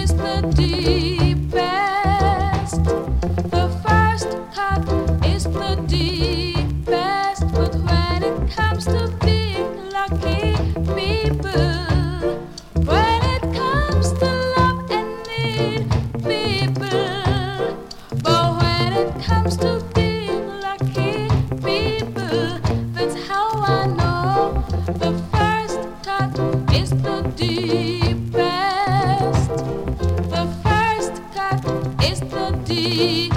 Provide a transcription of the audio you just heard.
is the deepest. The first cut is the deepest. But when it comes to being lucky people, when it comes to love and need people, but when it comes to being lucky people, that's how I know the first cut is the deepest. The first cut is the deepest.